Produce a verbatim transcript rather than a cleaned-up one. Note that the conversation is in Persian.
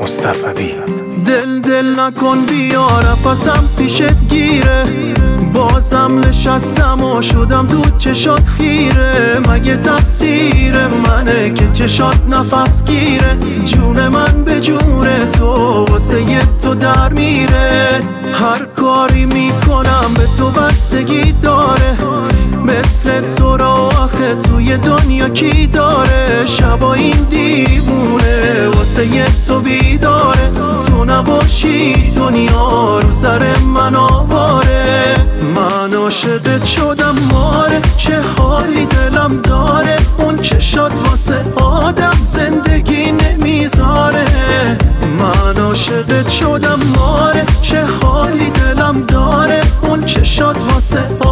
مصطفوی. دل دل نکن بیا نفسم پیشت گیره، بازم نشستم و شدم تو چشات خیره. مگه تقصیر منه که چشات نفس گیره؟ جون من به جون تو واسه یه تو در میره. هر کاری میکنم به تو بستگی داره، مثل تو را آخه توی دنیا کی داره؟ شبا این دیوونه واسه یه تو بیداره، تو نباشی دنیا رو سر من آواره. من عاشقت شدم ماره، چه حالی دلم داره، اون چشات واسه آدم زندگی نمیذاره. من عاشقت شدم ماره، چه حالی دلم داره، اون چشات واسه